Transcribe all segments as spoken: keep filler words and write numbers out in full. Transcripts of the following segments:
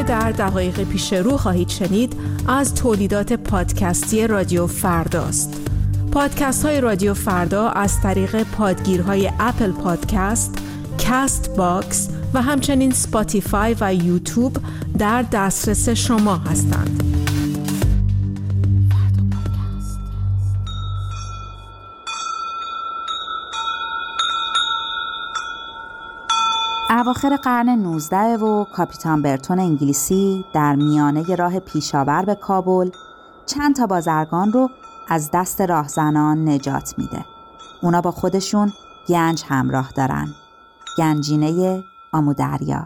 که در دقایق پیش رو خواهید شنید از تولیدات پادکستی رادیو فرداست. پادکست های رادیو فردا از طریق پادگیرهای اپل پادکست، کست باکس و همچنین سپاتیفای و یوتیوب در دسترس شما هستند. اواخر قرن نوزدهم و کاپیتان برتون انگلیسی در میانه راه پیشاور به کابل چند تا بازرگان رو از دست راهزنان نجات میده. اونا با خودشون گنج همراه دارن. گنجینه آمودریا.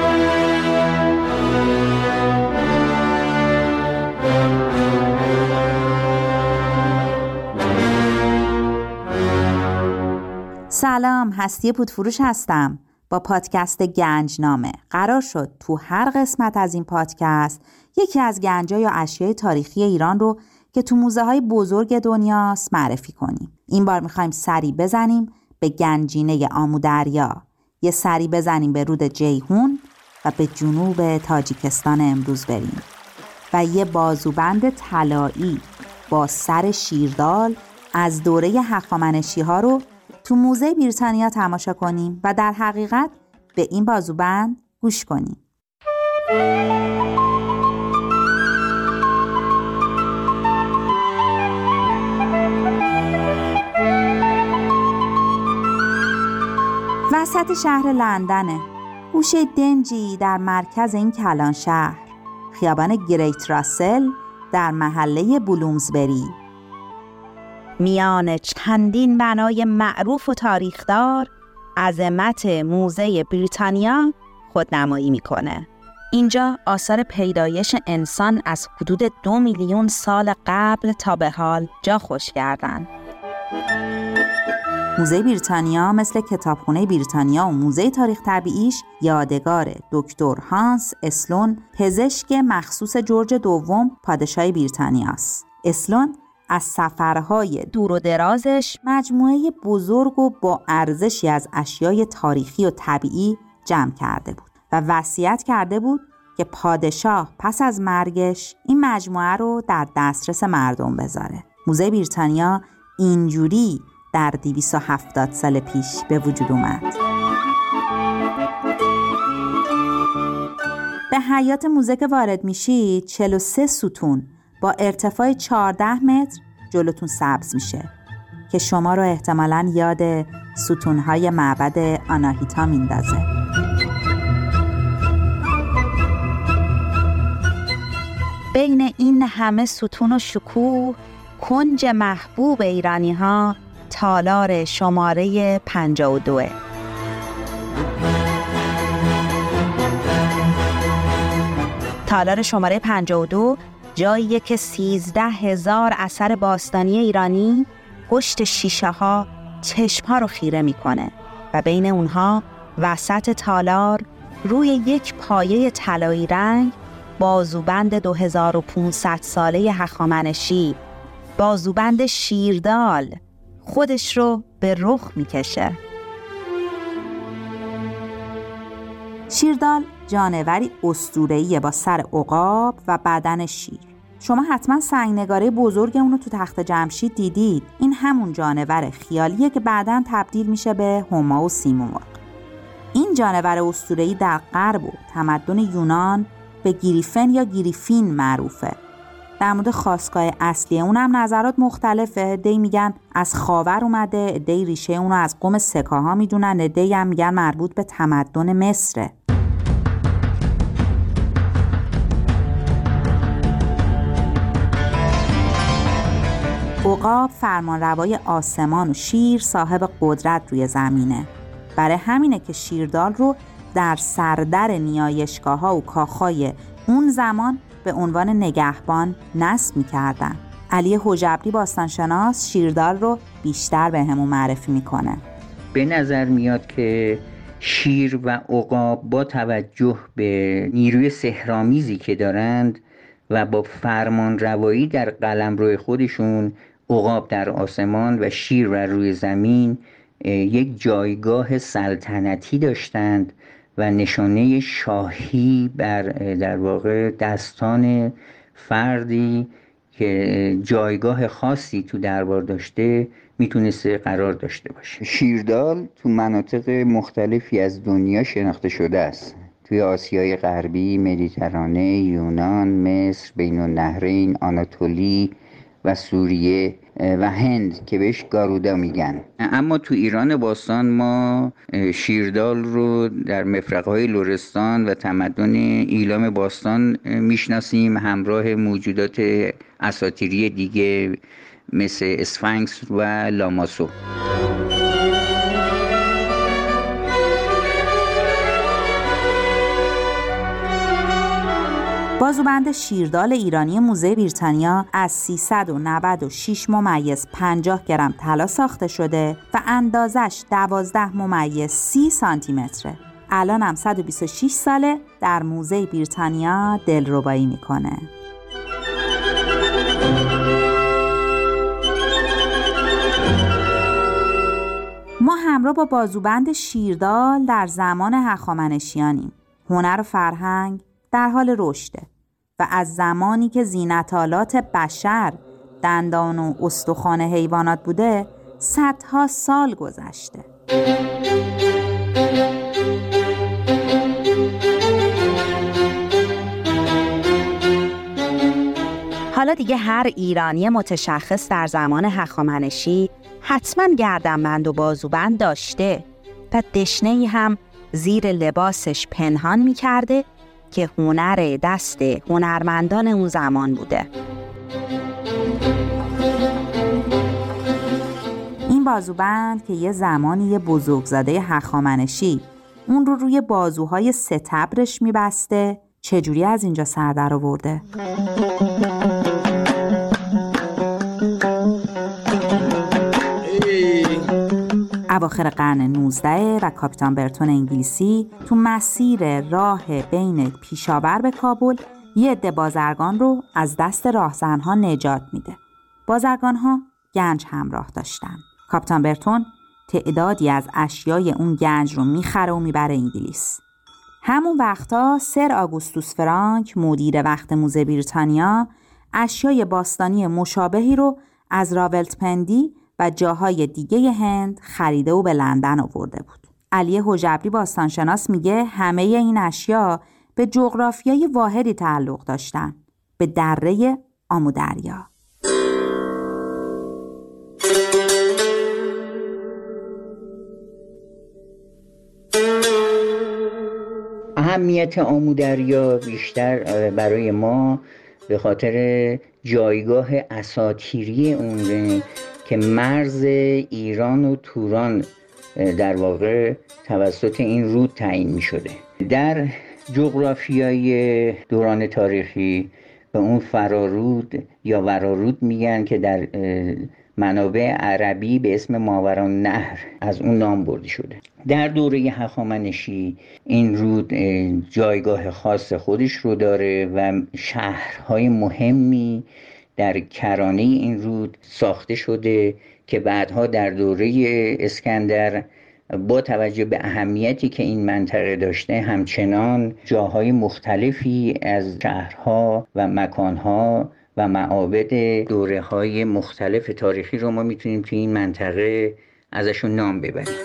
سلام، هستی پودفروش هستم با پادکست گنجنامه. قرار شد تو هر قسمت از این پادکست یکی از گنجا یا اشیای تاریخی ایران رو که تو موزه های بزرگ دنیاست معرفی کنیم. این بار میخوایم سری بزنیم به گنجینه آمودریا، یه سری بزنیم به رود جیهون و به جنوب تاجیکستان امروز بریم و یه بازوبند طلایی با سر شیردال از دوره هخامنشی ها رو تو موزه بریتانیا تماشا کنیم و در حقیقت به این بازوبند گوش کنیم. وسط شهر لندنه، گوشه دنجی در مرکز این کلان شهر، خیابان گریت راسل در محله بلومزبری. میان چندین بنای معروف و تاریخدار عظمت موزه بریتانیا خودنمایی میکنه. اینجا آثار پیدایش انسان از حدود دو میلیون سال قبل تا به حال جا خوش کردن. موزه بریتانیا مثل کتابخونه بریتانیا و موزه تاریخ طبیعیش یادگار دکتر هانس اسلون، پزشک مخصوص جورج دوم پادشاه بریتانیاست. اسلون از سفرهای دور و درازش مجموعه بزرگ و با ارزشی از اشیای تاریخی و طبیعی جمع کرده بود و وصیت کرده بود که پادشاه پس از مرگش این مجموعه رو در دسترس مردم بذاره. موزه بریتانیا اینجوری در دویست و هفتاد سال پیش به وجود اومد. به حیاط موزه که وارد میشید چهل و سه ستون با ارتفاع چهارده متر جلوتون سبز میشه که شما رو احتمالاً یاد ستونهای معبد آناهیتا میندازه. بین این همه ستون و شکوه، کنج محبوب ایرانی ها تالار شماره پنجاه و دو. تالار شماره پنجاه و دو جاییه که سیزده هزار اثر باستانی ایرانی پشت شیشه ها چشم ها رو خیره میکنه و بین اونها وسط تالار روی یک پایه طلایی رنگ بازوبند دو هزار و پانصد ساله هخامنشی، بازوبند شیردال خودش رو به رخ میکشه. شیردال جانوری اسطوره‌ای با سر عقاب و بدن شیر. شما حتما سنگنگاره بزرگ اونو تو تخت جمشید دیدید. این همون جانور خیالیه که بعداً تبدیل میشه به هما و سیمرغ. این جانور اسطوره‌ای در غرب و تمدن یونان به گریفن یا گریفین معروفه. در مورد خاستگاه اصلی اونم نظرات مختلفه. عده‌ای میگن از خاور اومده، عده‌ای ریشه اونو از قوم سکاها میدونن، عده‌ای هم میگن مربوط به تمدن مصره. عقاب فرمانروای آسمان و شیر صاحب قدرت روی زمینه. برای همینه که شیردال رو در سردر نیایشگاه‌ها و کاخهای اون زمان به عنوان نگهبان نصب می‌کردن. علی حجبری باستانشناس شیردال رو بیشتر به همون معرفی میکنه. به نظر میاد که شیر و عقاب با توجه به نیروی سحرآمیزی که دارند و با فرمان روایی در قلمرو خودشون، عقاب در آسمان و شیر و روی زمین یک جایگاه سلطنتی داشتند و نشانه شاهی بر در واقع دستان فردی که جایگاه خاصی تو دربار داشته میتونسته قرار داشته باشه. شیردال تو مناطق مختلفی از دنیا شناخته شده است. توی آسیای غربی، مدیترانه، یونان، مصر، بین النهرین، آناتولی و سوریه و هند که بهش گارودا میگن. اما تو ایران باستان ما شیردال رو در مفرق‌های لرستان و تمدن ایلام باستان میشناسیم، همراه موجودات اساطیری دیگه مثل اسفنکس و لاماسو. بازوبند شیردال ایرانی موزه بریتانیا از سیصد و نود و شش ممیز پنجاه گرم طلا ساخته شده و اندازش دوازده ممیز سی سانتی متره. الان هم صد و بیست و شش ساله در موزه بریتانیا دلربایی میکنه. ما همراه با بازوبند شیردال در زمان هخامنشیانیم. هنر و فرهنگ در حال رشده و از زمانی که زینت‌آلات بشر دندان و استخوان حیوانات بوده صدها سال گذشته. حالا دیگه هر ایرانی متشخص در زمان هخامنشی حتما گردنبند و بازوبند داشته و دشنه‌ای هم زیر لباسش پنهان می‌کرده که هنر دست هنرمندان اون زمان بوده. این بازوبند که یه زمانی یه بزرگزاده هخامنشی اون رو روی بازوهای ستبرش میبسته، چجوری از اینجا سر در آورده؟ اواخر قرن نوزدهم و کاپیتان برتون انگلیسی تو مسیر راه بین پیشاور به کابل یه عده بازرگان رو از دست راهزنها نجات میده. بازرگانها گنج همراه داشتن. کاپیتان برتون تعدادی از اشیای اون گنج رو میخره و میبره انگلیس. همون وقتا سر آگوستوس فرانک مدیر وقت موزه بریتانیا اشیای باستانی مشابهی رو از راولپندی و جاهای دیگه هند خریده و به لندن آورده بود. علی حجبری باستانشناس میگه همه این اشیا به جغرافیای واحدی تعلق داشتن، به دره آمودریا. اهمیت آمودریا بیشتر برای ما به خاطر جایگاه اساطیری اونه که مرز ایران و توران در واقع توسط این رود تعیین می شده. در جغرافیای دوران تاریخی به اون فرارود یا ورارود میگن که در منابع عربی به اسم ماورالنهر از اون نام برده شده. در دوره هخامنشی این رود جایگاه خاص خودش رو داره و شهرهای مهمی در کرانه این رود ساخته شده که بعدها در دوره اسکندر با توجه به اهمیتی که این منطقه داشته همچنان جاهای مختلفی از شهرها و مکانها و معابد دوره‌های مختلف تاریخی رو ما میتونیم توی این منطقه ازشون نام ببریم.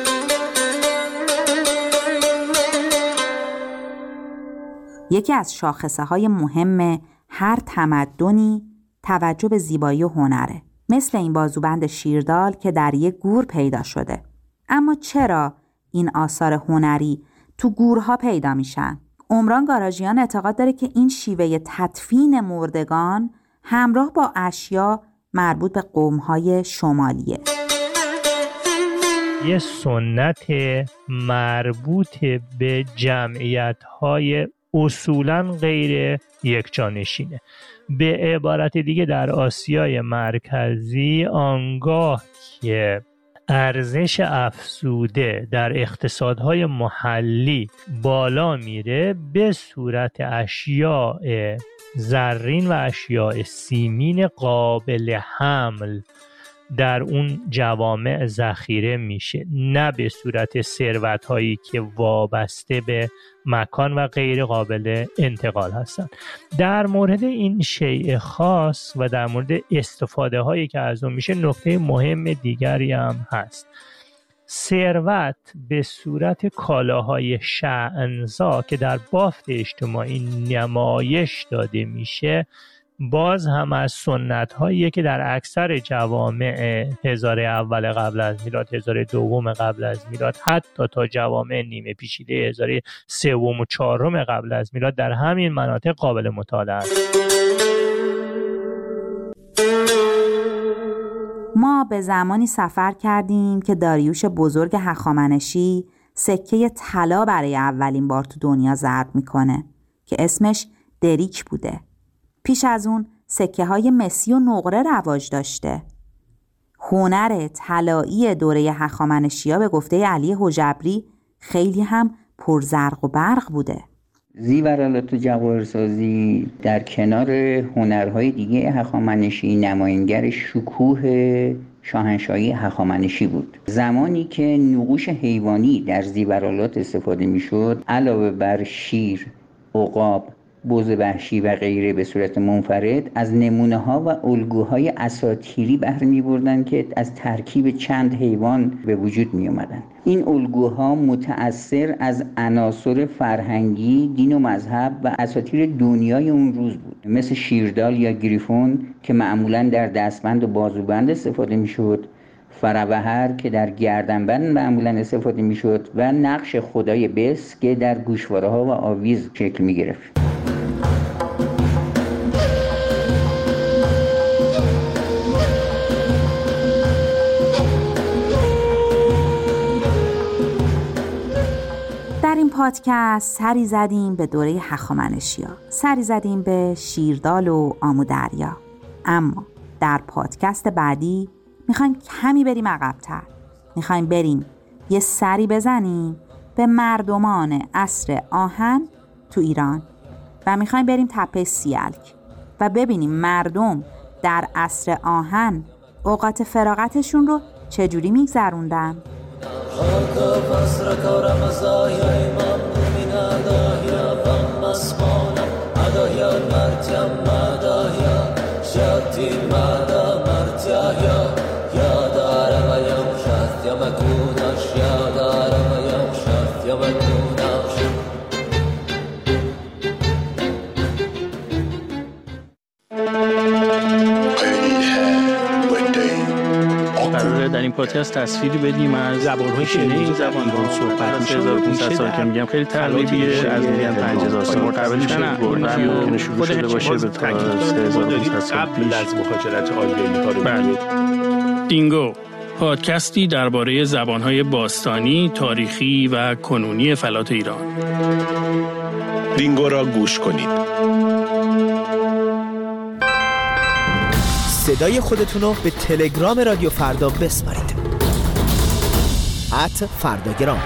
یکی از شاخصه‌های مهم هر تمدنی توجه به زیبایی و هنره، مثل این بازوبند شیردال که در یک گور پیدا شده. اما چرا این آثار هنری تو گورها پیدا میشن؟ عمران گاراژیان اعتقاد داره که این شیوه تدفین مردگان همراه با اشیا مربوط به قوم‌های شمالیه. یه سنت مربوط به جمعیت‌های اصولاً غیر یکجانشینه. به عبارت دیگه در آسیای مرکزی آنگاه که ارزش افزوده در اقتصادهای محلی بالا میره به صورت اشیاء زرین و اشیاء سیمین قابل حمل در اون جوامع ذخیره میشه، نه به صورت ثروت‌هایی که وابسته به مکان و غیر قابل انتقال هستن. در مورد این شیء خاص و در مورد استفاده هایی که از اون میشه نکته مهم دیگری هم هست. ثروت به صورت کالاهای شأن‌زا که در بافت اجتماعی نمایش داده میشه باز هم از سنت هایی که در اکثر جوامع هزاره اول قبل از میلاد، هزاره دوم قبل از میلاد، حتی تا جوامع نیمه پیچیده هزاره سوم و چهارم قبل از میلاد در همین مناطق قابل مطالعه است. ما به زمانی سفر کردیم که داریوش بزرگ هخامنشی سکه طلا برای اولین بار تو دنیا ضرب میکنه که اسمش دریک بوده. پیش از اون سکه های مسی و نقره رواج داشته. هنر طلایی دوره هخامنشی‌ها به گفته علی حجبری خیلی هم پرزرق و برق بوده. زیورالات و جواهرسازی در کنار هنرهای دیگه هخامنشی نماینگر شکوه شاهنشاهی هخامنشی بود. زمانی که نقوش حیوانی در زیورالات استفاده میشد، علاوه بر شیر، عقاب، بز وحشی و غیره به صورت منفرد، از نمونه ها و الگوهای اساطیری بهره می بردن که از ترکیب چند حیوان به وجود می آمدن. این الگوها متأثر از عناصر فرهنگی، دین و مذهب و اساطیر دنیای اون روز بود، مثل شیردال یا گریفون که معمولاً در دستبند و بازوبند استفاده می شد، فروهر که در گردنبند معمولاً استفاده می شد و نقش خدای بس که در گوشواره ها و آویز شکل می گرفت. در این پادکست سری زدیم به دوره هخامنشی‌ها، سری زدیم به شیردال و آمودریا. اما در پادکست بعدی میخوایم کمی بریم عقب‌تر. میخوایم بریم یه سری بزنیم به مردمان عصر آهن تو ایران و میخوایم بریم تپه سیلک و ببینیم مردم در عصر آهن اوقات فراغتشون رو چجوری میگذروندن. در این پادکست تصویری بدیم از زبان‌های شنیده این زبان رو صحبت میشه. هزار و پانصد سال که میگم خیلی تقریبیه، از میگم پنج هزار سال مرتبطش نه شروع شده باشه به تا سه هزار و پانصد سال پیش از مهاجرت آریایی‌ها رو. بله. دینگو، پادکستی درباره زبان‌های باستانی، تاریخی و کنونی فلات ایران. دینگو را گوش کنید. صدای خودتون رو به تلگرام رادیو فردا بسپارید. ات فرداگرام.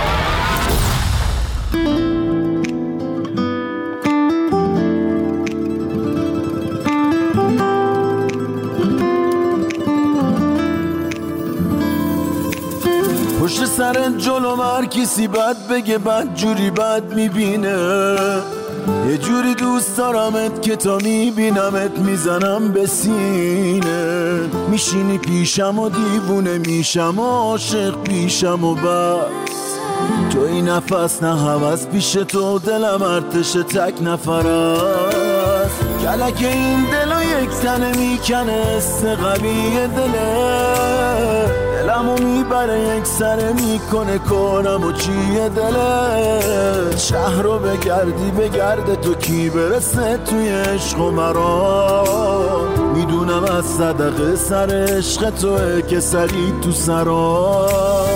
پشت سر جلو هر کسی بد بگه بد جوری بد میبینه. یه جوری دوست دارمت که تا میبینمت میزنم به سینه. میشینی پیشم و دیوونه میشم و عاشق پیشم و بس. تو این نفس نه هوس پیش تو دلم ارتش تک نفر است. کلک این دلو یک تنه میکنه استقبیه دله. دلمو میبره یک سره میکنه کنم و چیه دله. شهر رو بگردی بگرده تو کی برسه توی عشق و مرا. میدونم از صدقه سر عشق توه که سری تو سرا.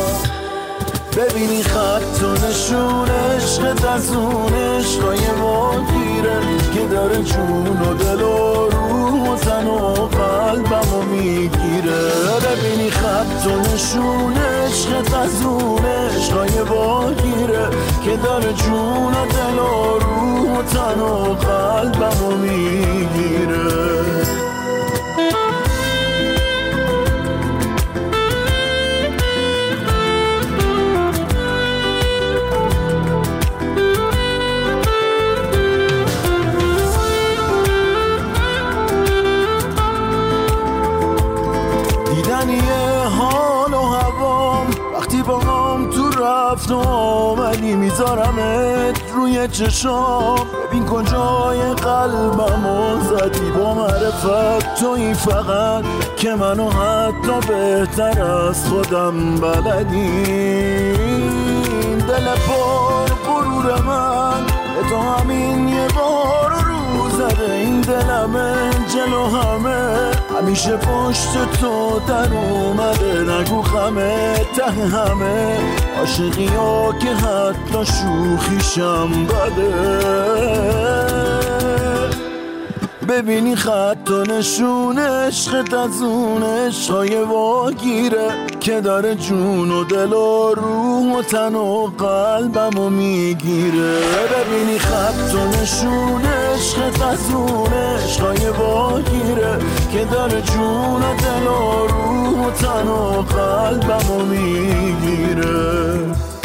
ببینی خط و نشون عشقت از اون عشقای ما گیره که داره جون و دل و روح و تن و قلبمو میگیره. ببینی خط و نشون عشقت از اون عشقای ما گیره که داره جون و دل و روح و تن و قلبمو میگیره. میذارمت روی چشام، ببین کجای قلبمو زدی با معرفت. تویی فقط که منو حتی بهتر از خودم بلدی. دل پر غرور من به تو همین یه بار رو زده. این دلمه جلو همه همیشه پشت تو در اومده. نگو خمه ته همه عاشقی ها که حتی شوخیشم بده. ببینی خط و نشون عشقت از اون عشقای واگیره که داره جون و دل و روح و تن و قلبمو میگیره. ببینی خط و نشون عشقت از اون عشقای واگیره که داره جون و دل و روح و تن و قلبمو میگیره.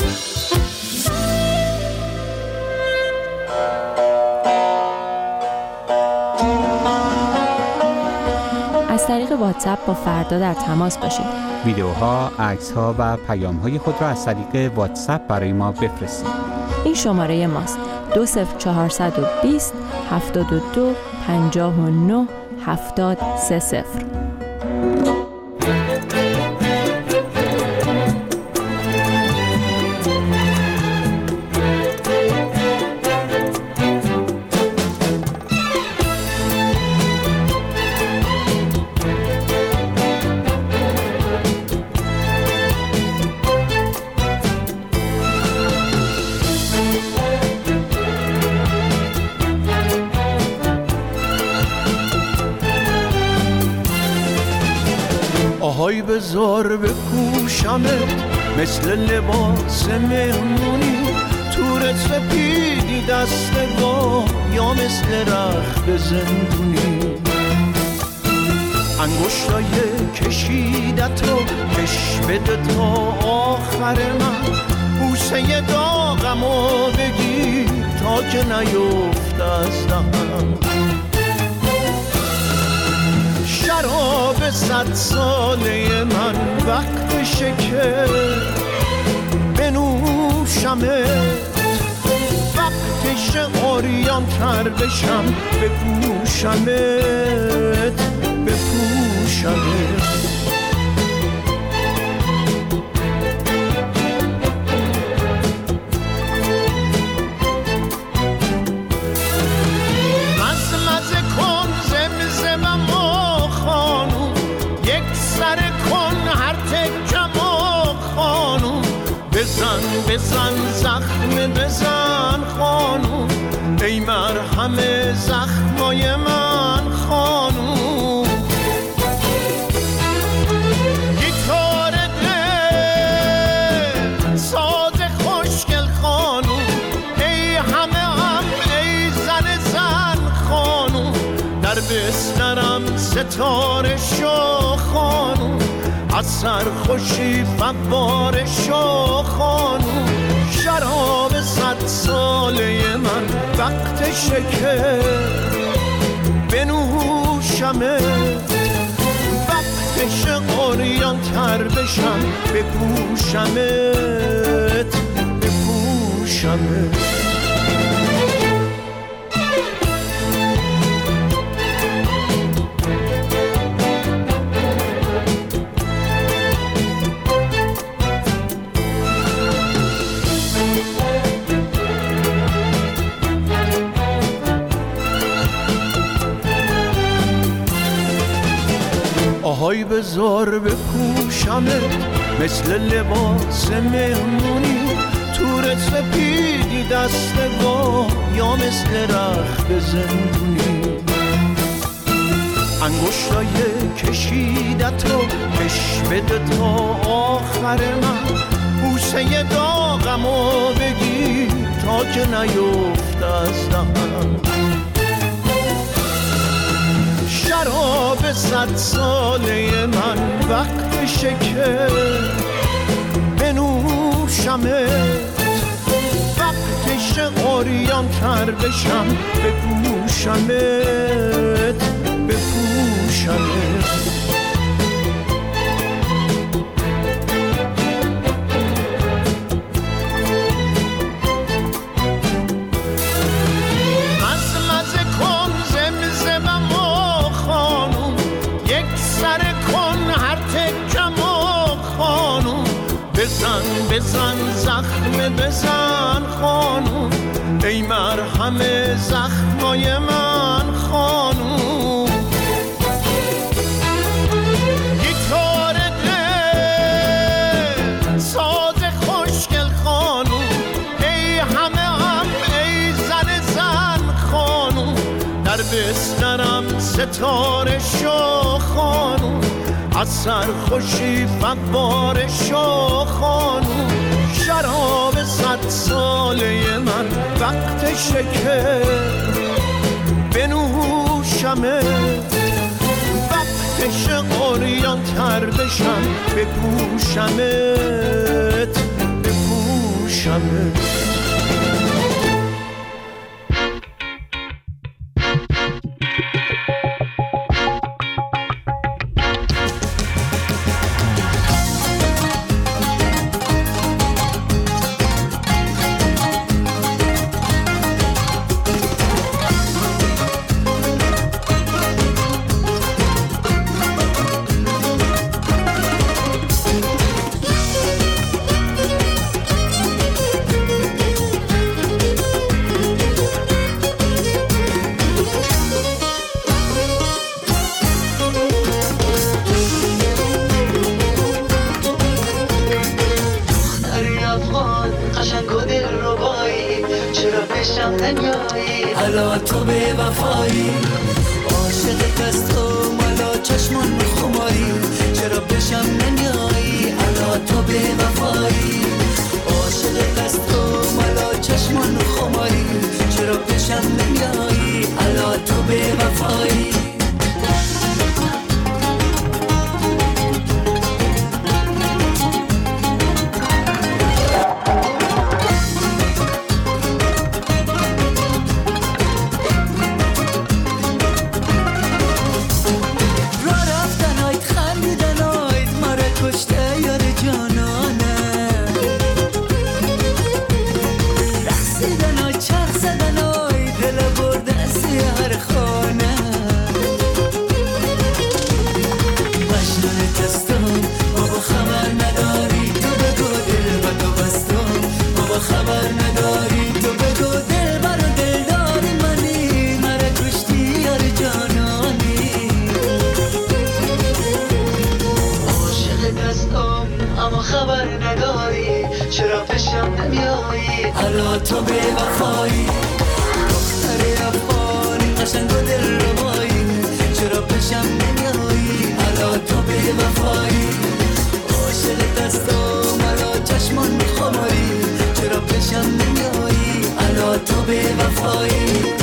از طریق واتساپ با فردا در تماس باشید. ویدیوها، عکس‌ها و پیام‌های خود را از طریق واتساپ برای ما بفرستید. این شماره ماست: دو صفر چهارصد و بیست هفتاد و دو پنجاه و نه هفتاد سه صفر. آهای بذار بپوشمت مثل لباس مهمونی، تورت سپیدی دستگاه یا مثل رخت زندونی. انگشتای کشیدت رو کش بده تا آخر من، بوسه داغمو بگیر تا که نیفت از دهنم. شراب صد ساله من وقتشه که بنوشمت، وقتشه عریان تر بشم بپوشمت بپوشمت. بزن بزن زخم بزن خانوم، ای مرهم زخمای من خانوم. گیتار دل ساز خوشگل خانوم، ای همه هم ای زن زن خانوم. در بسترم ستاره شو خانوم، از سرخوشی فواره شو خانوم. شراب صد ساله من وقتشه که بنوشمت، وقتشه عریان تر بشم بپوشمت بپوشمت. آهای بذار بپوشمت مثل لباس مهمونی، تورت سپیدی دستگاه یا مثل رخت زندونی. انگشتای کشیدت رو کش بده تا آخر من، بوسه داغمو بگیر تا که نیفت از دهنم. شراب صد ساله من وقتشه که بنوشمت، وقتشه عریان تر بشم بپوشمت بپوشمت. بزن بزن زخم بزن خانوم، ای مرهم زخمای من خانوم. گیتار دل ساز خوشگل خانوم، ای همه هم ای زن زن خانوم. در بسترم ستاره شو خانوم، از سرخوشی فواره شو خانوم. شراب صد ساله من وقتشه که بنوشمه، وقتشه قریان تر بشم بپوشمت بپوشمت. حالا تو به وفایی عاشق دست و مالا چشمان خماری، چرا بشم نمیایی؟ حالا تو به وفایی عاشق دست و مالا چشمان خماری، چرا بشم نمیایی؟ حالا تو به وفایی. حالا تو به وفایی دختر افغانی قشنگ و دل ربایی، چرا پیشم نمیایی؟ حالا تو به وفایی عاشق دست و مرا چشمان خماری، چرا پیشم نمیایی؟ حالا تو به وفایی.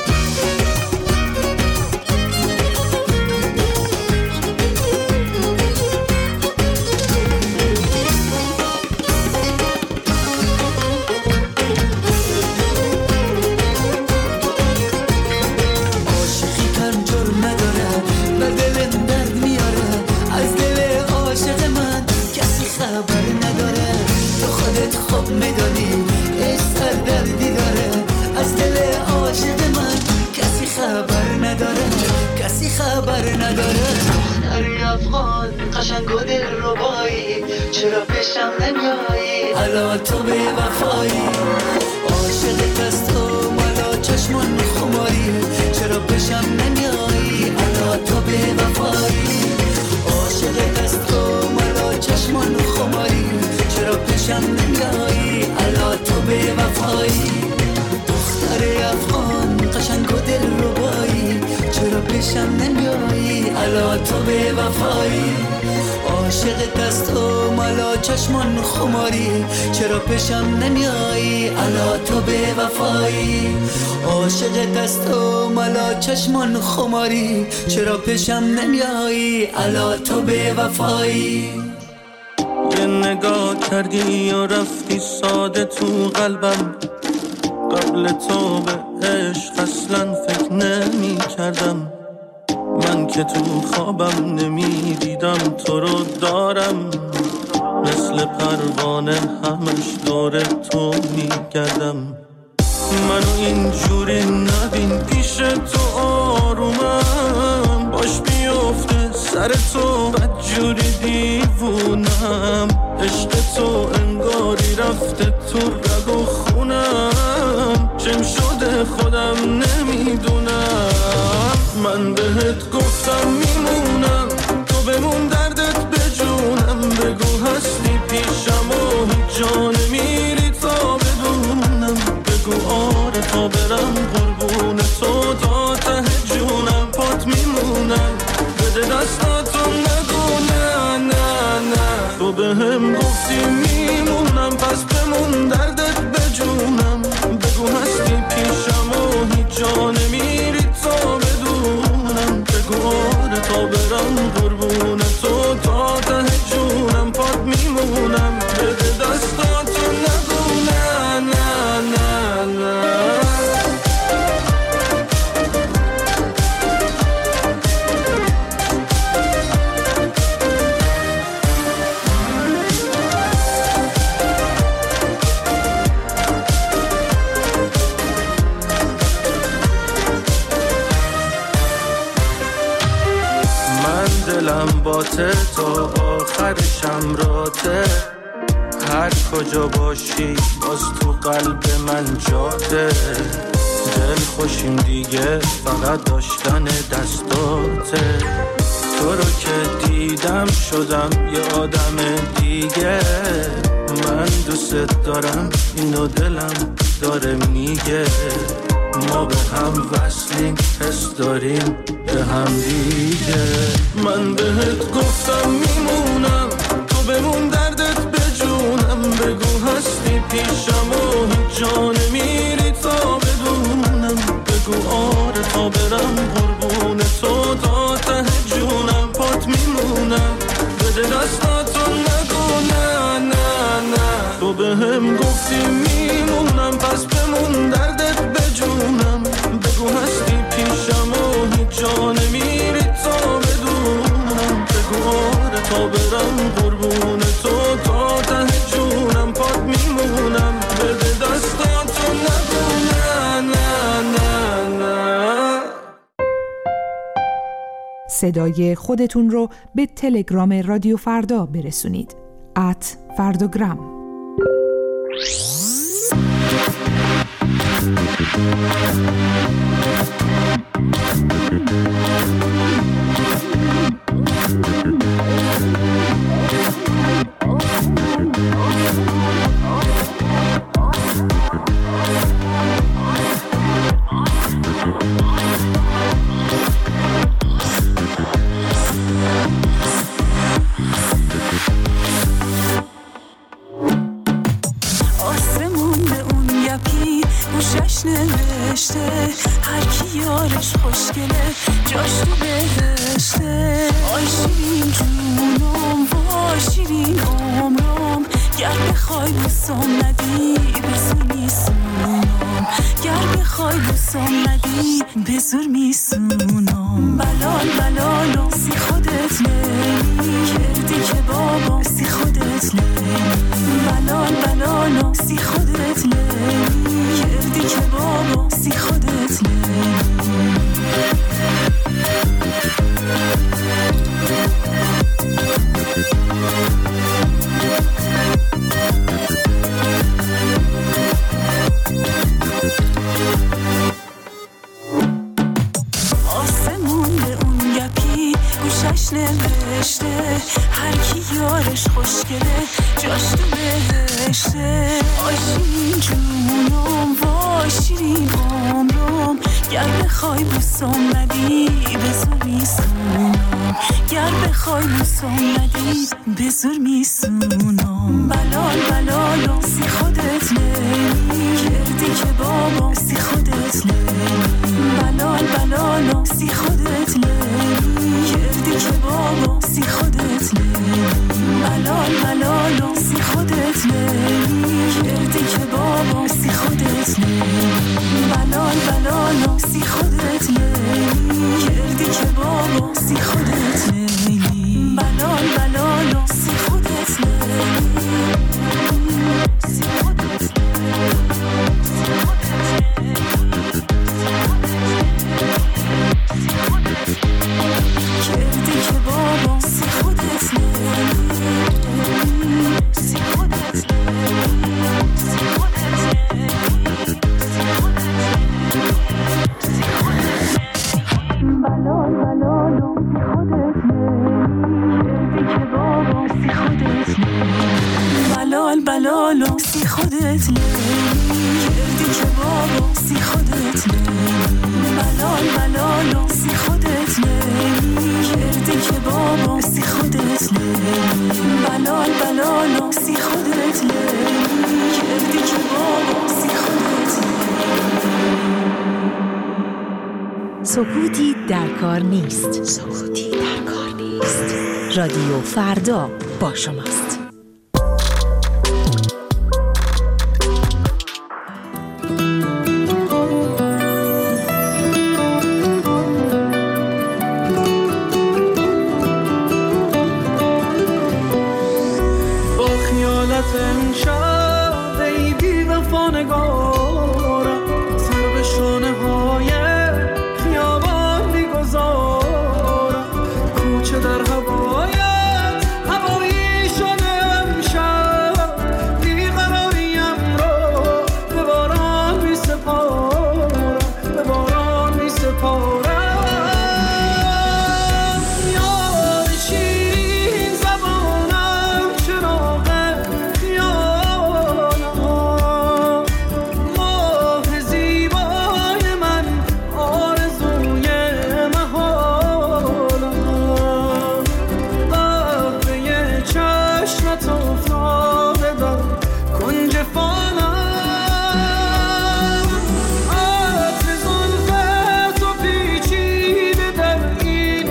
چرا پیشم نمیایی؟ حالا تو به وفایی عاشق دست و مالا چشمان خماری، چرا پیشم نمیایی؟ حالا تو به وفایی عاشق دست و مالا چشمان خماری، چرا پیشم نمیایی؟ حالا تو به وفایی دختر افغان قشنگ و دل ربایی، چرا پیشم نمیایی؟ حالا تو به وفایی عاشق دست و مالا چشمان خماری، چرا پیشم نمیایی؟ حالا تو به وفایی عاشق دست و مالا چشمان خماری، چرا پیشم نمیایی؟ حالا تو به وفایی. یه نگاه کردی و رفتی ساده تو قلبم، قبل تو به عشق اصلا فکر نمی کردم. من که تو خوابم نمی دیدم تو رو دارم، مثل پروانه همش دور تو می گردم. منو اینجوری نبین پیش تو آرومم، باش بیفته سر تو بد جوری دیوونم، عشق تو انگاری رفته تو رگ و خونم، چم شده خودم نمیدونم. من بهت گفتم میمونم، تو بمون دردت بجونم، بگو هستی پیشم و هیچ جا نمیری تا بدونم، بگو آره تا برم قربون تو تا ته جونم، پات میمونم بده دستاتو نگو نه نه نه. تو بهم گفتی میمونم پس بمون دردت بجونم، بگو هستی پیشم و هیچ جا نمیری تا بدونم، بگو آره تا برم قربون تو تا ته جونم، پات میمونم بده دستاتو نگو نه نه نه نه. دلم باته تا آخر شمراته، هر کجا باشی باز تو قلب من جاته، دل خوشیم دیگه فقط داشتن دستاته، تو رو که دیدم شدم یه آدم دیگه، من دوست دارم اینو دلم داره میگه، ما به هم وصلیم حس داریم به هم دیگه. من بهت گفتم میمونم، تو بمون دردت بجونم، بگو هستی پیشم و هیچ جا نمیری تا بدونم، بگو آره تا برم قربون تو تا ته جونم، پات میمونم بده دستاتو نگو نه نه نه. تو بهم گفتی میمونم پس بمون دردت بجونم، بگو هستی پیشم و هیچ جا نمیری تا بدونم، بگو آره تا برم قربون تو تا ته جونم، پات میمونم بده دستاتو نگو نه نه نه نه. صدای خودتون رو به تلگرام رادیو فردا برسونید. ات فردوگرام. نوشته هر کی یارش خوشگله جاش تو بهشته. آی شیرین جونم وای شیرین عمرم، گر بخوای بوسم ندی به زور میسونم، گر بخوای بوسم ندی به زور میسونم. بلال بلالم سی خودت لیلی کردی که بابا سی خودت لیلی، بلال بلالم سی خودت لیلی کردی که بابا سی خودت لیلی. آسمون به اون یکی گوشش نوشته هر کی یارش خوشگله جاش تو بهشته. آی شیرین جونم وای شیرین عمرم، گر بخوای بوسم ندی به زور میسونم، گر بخوای بوسم ندی به زور میسونم. بلال بلالم سی خودت لیلی کردی که بابا سی خودت لیلی، بلال بلالم سی خودت لیلی کردی که بابا سی خودت لیلی، بلال بلالم سی خودت لیلی کردی که بابا سی خودت لیلی، بلال بلالم سی خودت لیلی کردی که بابا سی خودت لیلی، بلال بلالم سی خودت لیلی. بلالو سی خودت نمی کردی که بابا سی خودت نمی بلال بلالو سی خودت نمی کردی که بابا سی خودت نمی بلال بلالو سی خودت نمی کردی که بابا سی خودت نمی. سکوتی در کار نیست. سکوتی در کار نیست. رادیو فردا با شماست. با خیالت امشب ای بی وفا نگارم سر به شانه های خیابان میگذارم کوچه در هوایت هوایی شده امشب بیقراریم رو به باران میسپارم به باران میسپارم یاد شیرین زبانم چراغ خیالم ماه زیبای من آرزوی محالم قهوه چشمت افتاده در کنج فانم عطر زلفت و پیچیده در این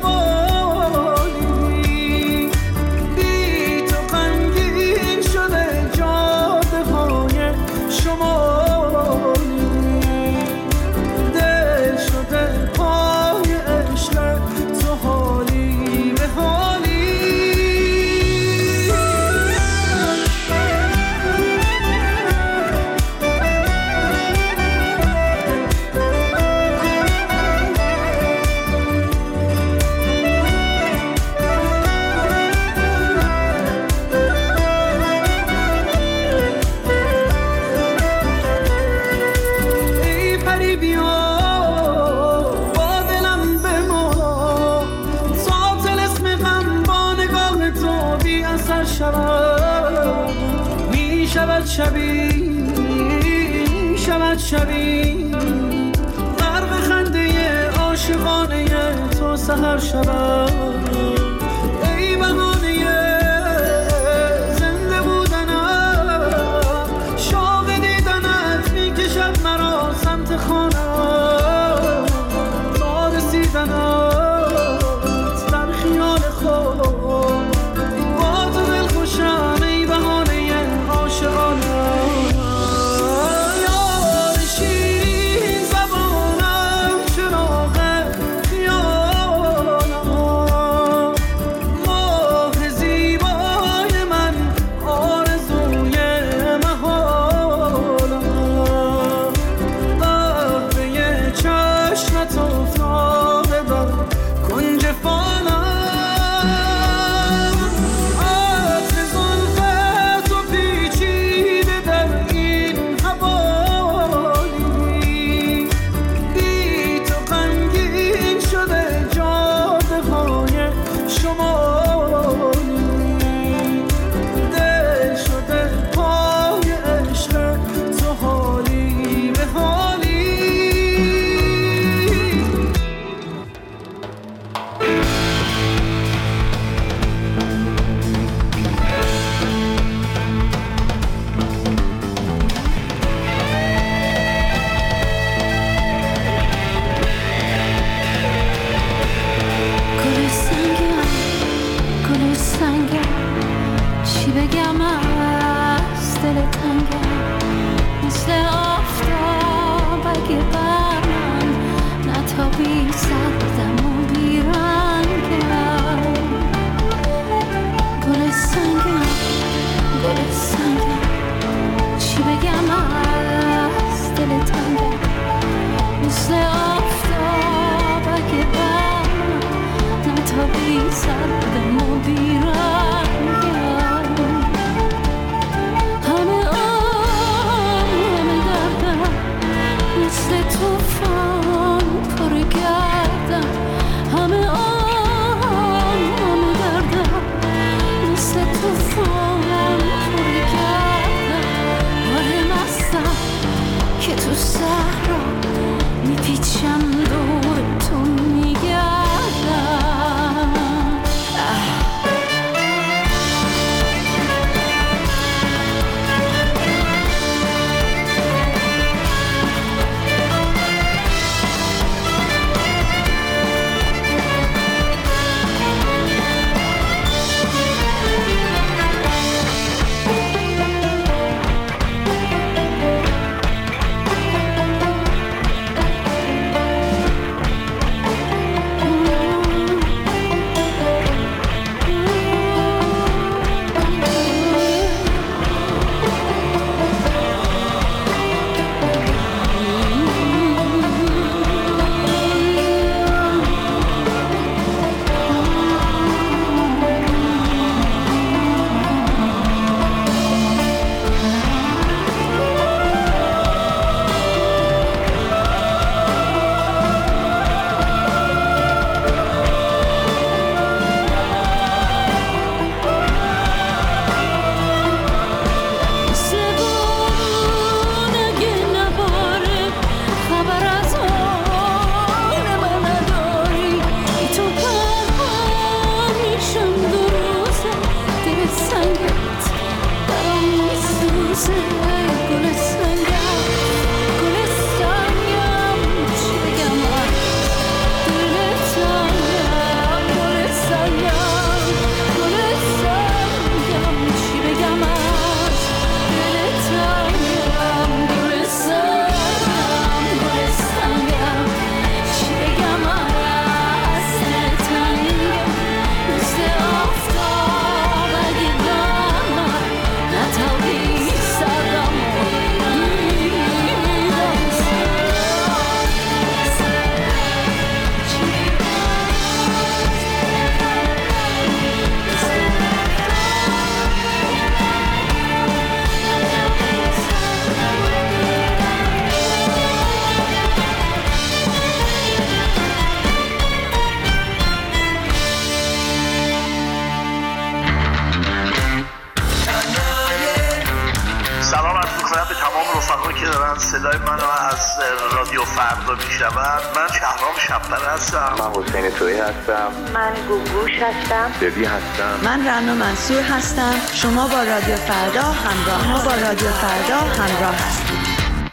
حوالی بی تو غمگین شده جاده های شمالی دل شده پای عشق تو حالی به حالی ای پری بیا با دلم بما تا طلسم غم با نگاه تو بی اثر شود می شود شبی می شود شبی غرق خنده عاشقانه تو سحر شود ای بهانه زنده بودنم شوق دیدنت میکشد مرا سمت خانم تا رسیدنت در خیال خود با تو دل خوشم ای بهانه عاشقانم یاد شیرین زبانم چراغ خیالم ماه زیبای من آرزوی محالم قهوه چشمت افتاده در کنج فانم عطر زلفت و پیچیده در این حوالی بی تو غمگین شده جاده های شمالی دل شده پای عشق تو حالی به حالی گل سنگم گل سنگم چی بگم از دل تنگم مثل آفتاب اگه بر من نتابی سردم و بیرنگم گل سنگم گل سنگم چی بگم از دل تنگم مثل آفتاب اگه بر من نتابی سردم و بیرنگم همه آن همه دردم مثل توفان پر گردم همه آن همه دردم مثل توفان پر گردم دارن صدای منو از رادیو فردا میشنون. من شهرام شب‌پر هستم. من حسین تویی هستم. من گوگوش هستم. ببی هستم. من رنا منصور هستم. شما با رادیو فردا همراه ما با رادیو فردا همراه هستید.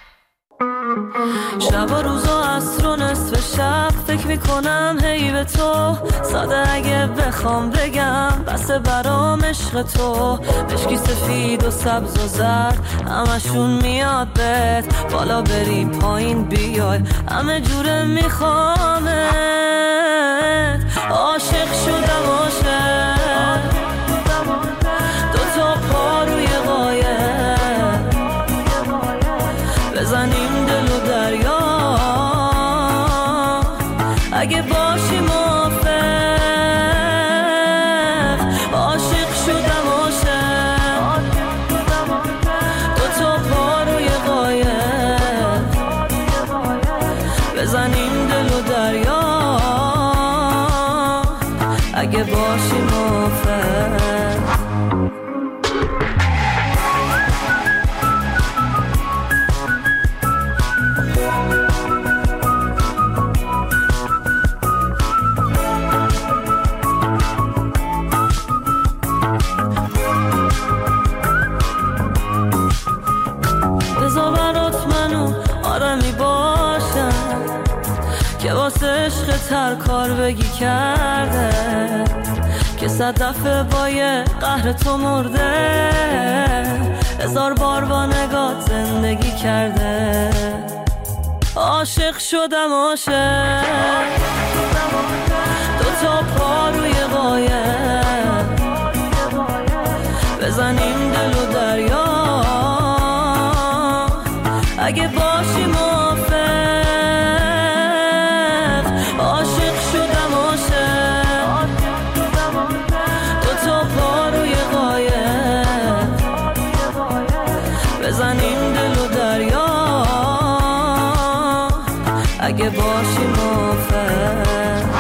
شب و روز و عصر و نصف شب فکر میکنم هی به تو، ساده اگه بخوام بگم بس برام عشق تو. مشکی سفید و سبز و زرد همشون میاد بهت، بالا بریم پایین بیای همه جوره میخوامت. عاشق شدم عاشق، دو تا پا روی قایق بزنیم دل و دریا، اگه باشی موافق. عاشق شدم عاشق، دو تا پا روی قایق بزنیم دل و دریا، اگه باشی موافق. که واسه عشق تر کار بگی کرده، که صد دفعه با یه قهر تو مرده، هزار بار با نگات زندگی کرده. عاشق شدم عاشق، دو تا پا روی قایق بزنیم دل و دریا، اگه باشی موافق. عاشق شدم عاشق، دو تا پا روی قایق بزنیم دل و دریا، اگه باشی موافق.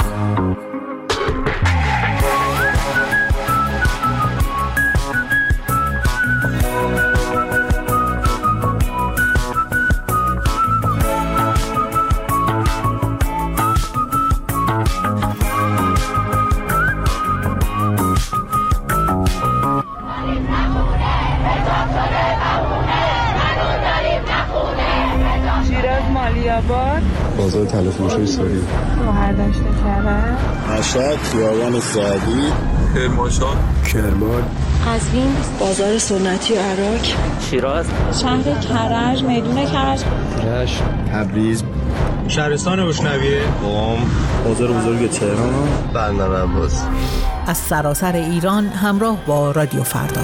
بازار تلفروشی سوری، گوهر داشته کرده، مشهد، خیابان سعدی، کرمانشاه، کرمان، قزوین، بازار سنتی عراق، شیراز، شهر کرج، میدون کرج، رشت، تبریز، شهرستان روشنویه، قم، بازار بزرگ تهران، بندر عباس. از سراسر ایران همراه با رادیو فردا.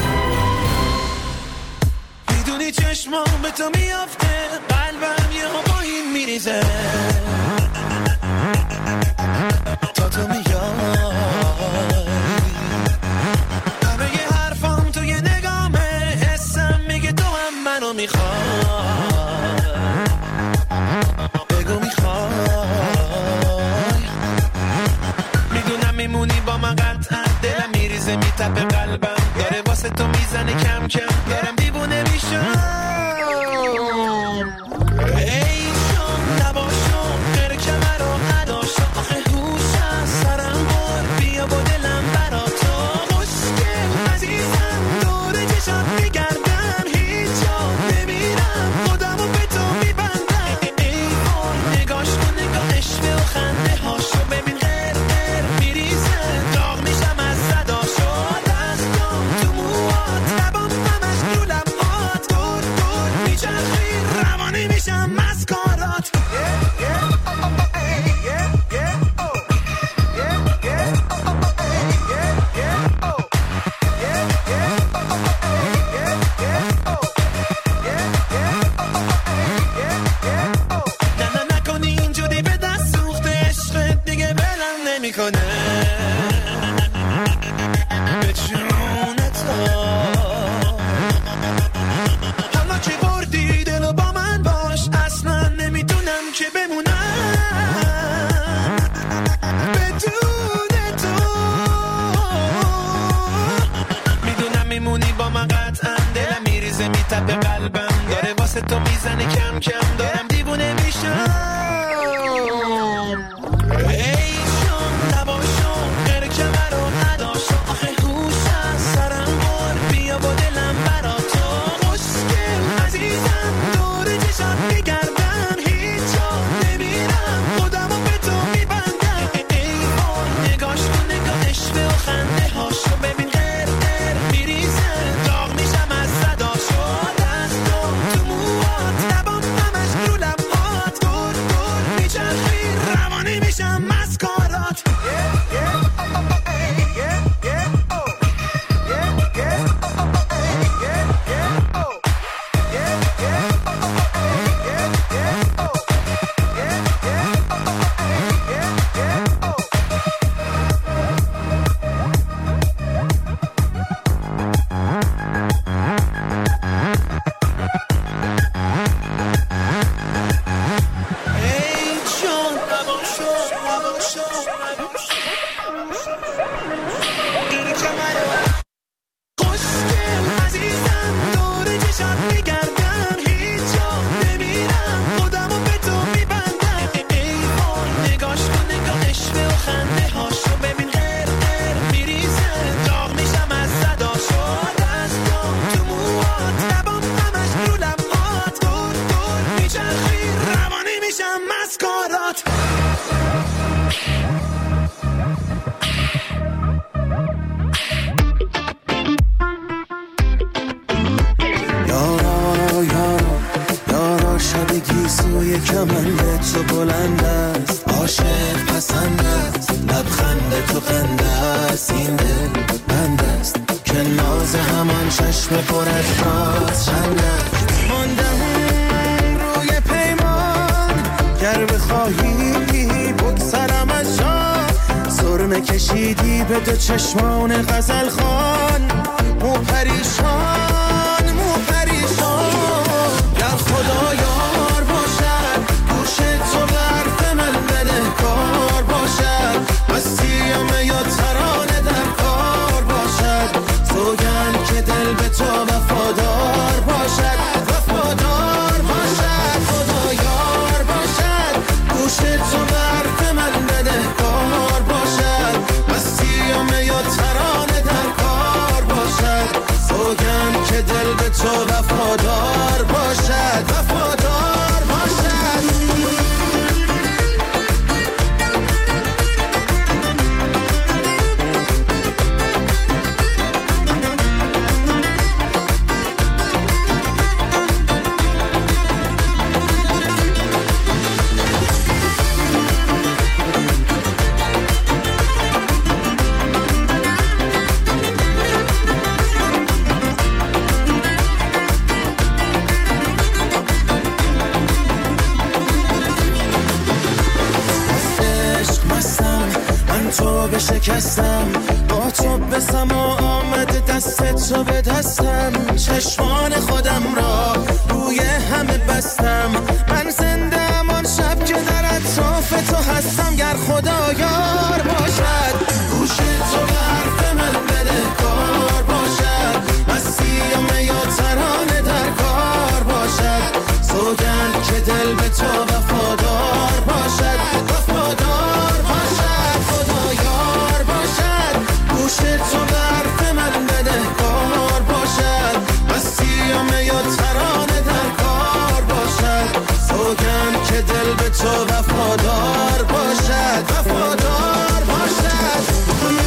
میدونی چشمام به تو میافته، قلبم یه با این میریزه، تا تو میای همه یه حرفام تو یه نگامه، حسم میگه تو هم منو میخوای، بگو میخوای. میدونم میمونی با من قطعا، دلم میریزه میتپه قلبم، داره واسه تو میزنه کم کم، دارم دیوونه میشم. ای شام نباشم است این دل بند است که ناز همان چشم پر از راز چند است ماندم روی پیمان گر بخواهی بگذرم از جا سرمه کشیدی به دو چشمان غزل خان مو پریشان مو پریشان گر خدا یار باشد گوش تو به حرف من بده کار باشد مسیحمه یا ترانه در کار باشد سوگند که دل به تو وفادار باشد وفادار باشد خدا یار باشد گوش تو به حرف من بده کار باشد مسیحمه یا ترانه در کار باشد سوگند که دل به تو وفادار باشد وفادار باشد شکستم با تو بسم و آمد دست تو به دستم چشمان خودم را روی همه بستم من زنده امان شب که در اطراف تو هستم گر خدا یار باشد گوش تو به حرف من بده کار باشد مسیحمه یا ترانه در کار باشد سوگند که دل به تو وفادار باشد وفادار باشد خدا یار گوش تو به حرف من بده کار باشد مسیحمه یا ترانه در کار باشد سوگند که دل به تو وفادار باشد وفادار باشد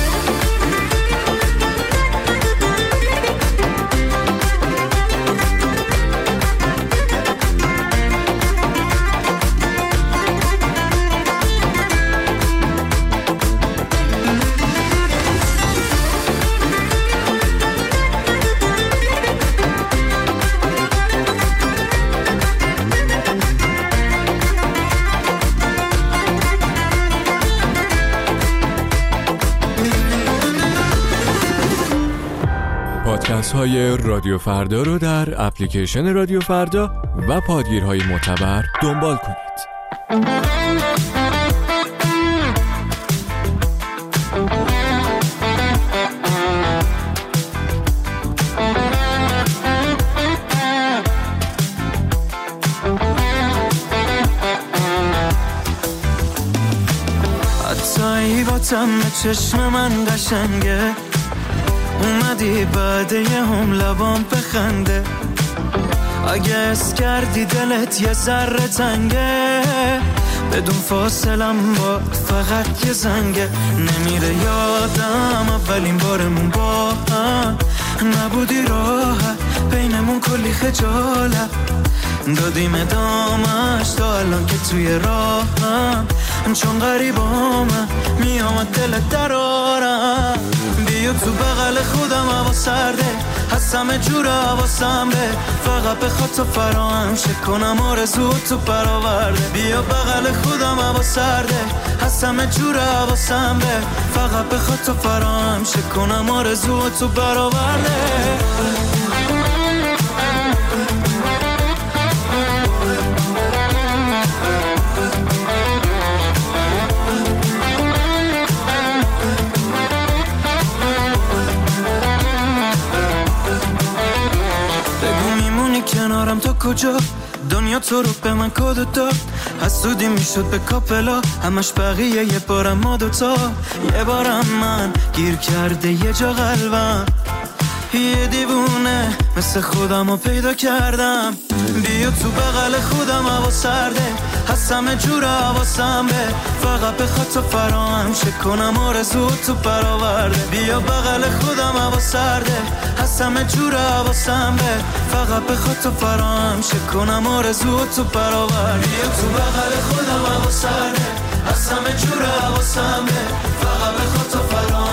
پادکست های رادیو فردا رو در اپلیکیشن رادیو فردا و پادگیرهای معتبر دنبال کنید. حتی با تم چشم من قشنگه اومدی بعد یه هم لبام بخنده اگه اس کردی دلت یه ذره تنگه بدون فاصلم با فقط یه زنگه نمیره یادم اولین بارمون با هم نبودی راحت بینمون کلی خجالت دادیم ادامش تا الان که توی راهم چون غریبامم میامد دلت درارم بیا تو بغل خودم هوا سرده هستم جور حواسم به فقط بخواد تو فراهم شه کنم آرزو تو برآورده بیا بغل خودم هوا سرده هستم جور حواسم به فقط بخواد تو فراهم شه کنم آرزو تو برآورده کنارم تا کجا دنیا تو رو به من کد داد حسودی میشد به کاپلا همش بقیه یه بارم ما دوتا یه بارم من گیر کرده یه جا قلبم یه دیوونه مثل خودم رو پیدا کردم بیا تو بغل خودم هوا سرده هستم جور حواسم به فقط بخواد تو فراهم شه کنم آرزو تو برآورده بیا بغل خودم هوا سرده هستم جور حواسم به فقط بخواد تو فراهم شه کنم آرزو تو برآورده بیا تو بغل خودم هوا سرده هستم جور حواسم به فقط بخواد تو فراهم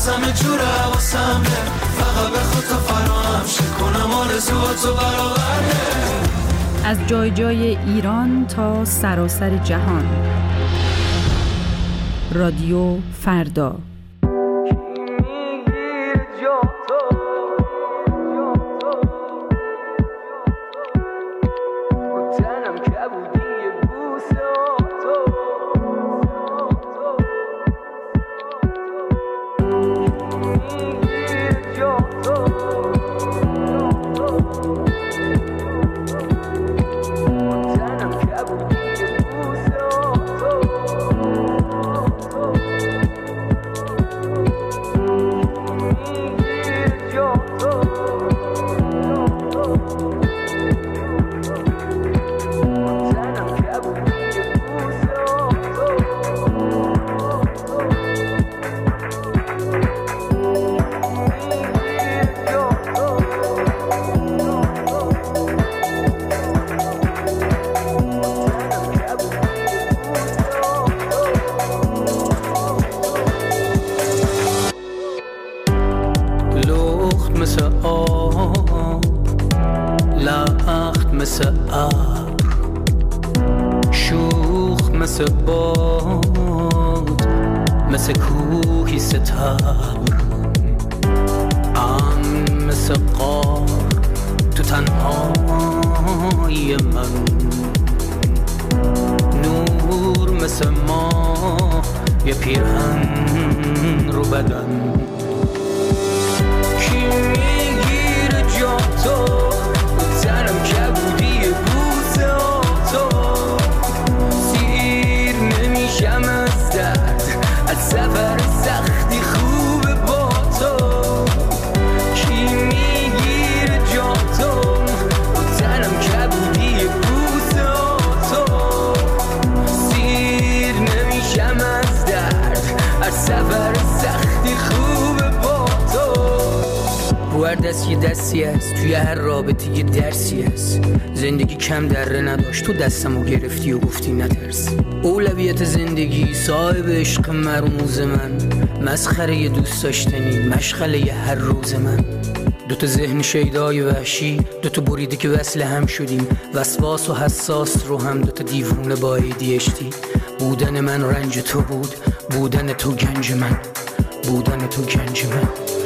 همه جور حواسم فقط به خود تو فراهم شه کنم آرزوهاتو برآورده. از جای جای ایران تا سراسر جهان، رادیو فردا. دست یه دستی هست توی هر رابطه یه درسی هست. زندگی کم دره نداشت تو دستمو گرفتی و گفتی نترس. اولویت زندگی صاحب عشق مرموز من، مسخره یه دوست داشتنی مشغله یه هر روز من. دوتا ذهن شیدای وحشی، دوتا بریده که وصل هم شدیم، وسواس و حساس رو هم دوتا دیوونه با ایدیشتی. بودن من رنج تو بود، بودن تو گنج من، بودن تو گنج من.